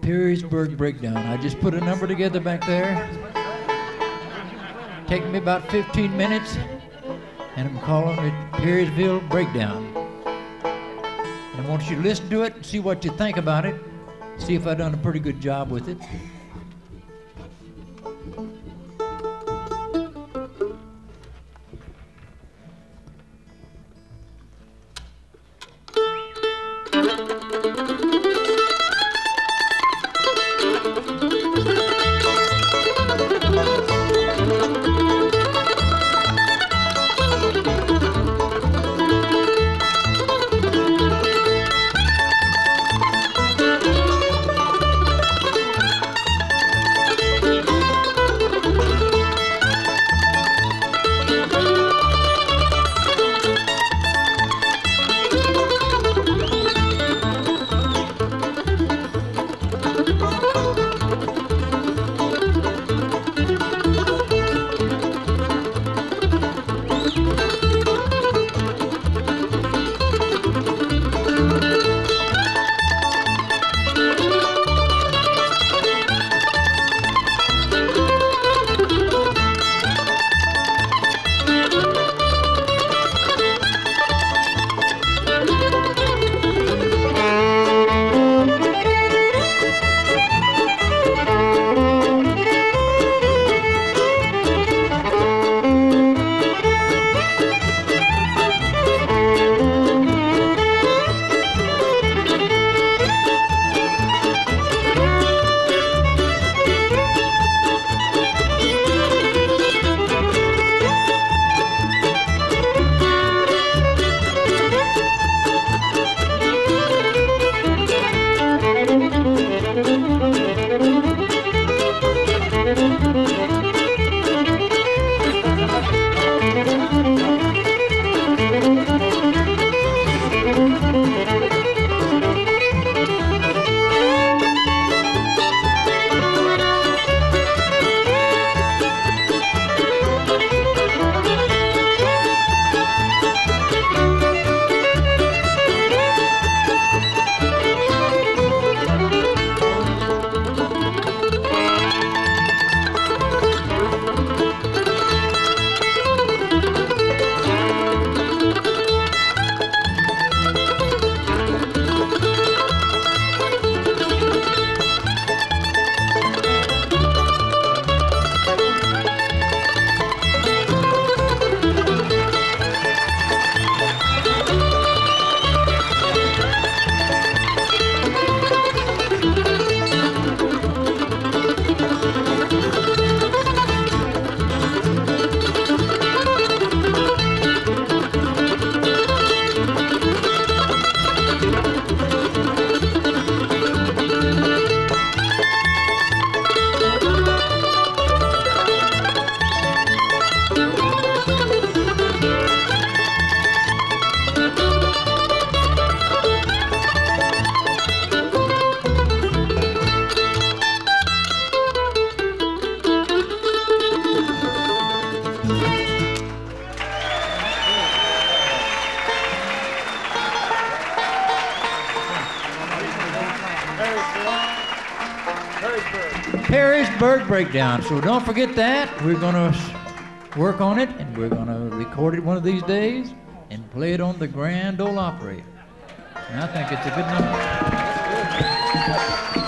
Perrysburg Breakdown. I just put a number together back there. Taking me about 15 minutes, and I'm calling it Perrysville Breakdown. And I want you to listen to it and see what you think about it. See if I've done a pretty good job with it. Perrysburg Breakdown. So don't forget that. We're going to work on it, and we're going to record it one of these days and play it on the Grand Ole Opry. And I think it's a good number.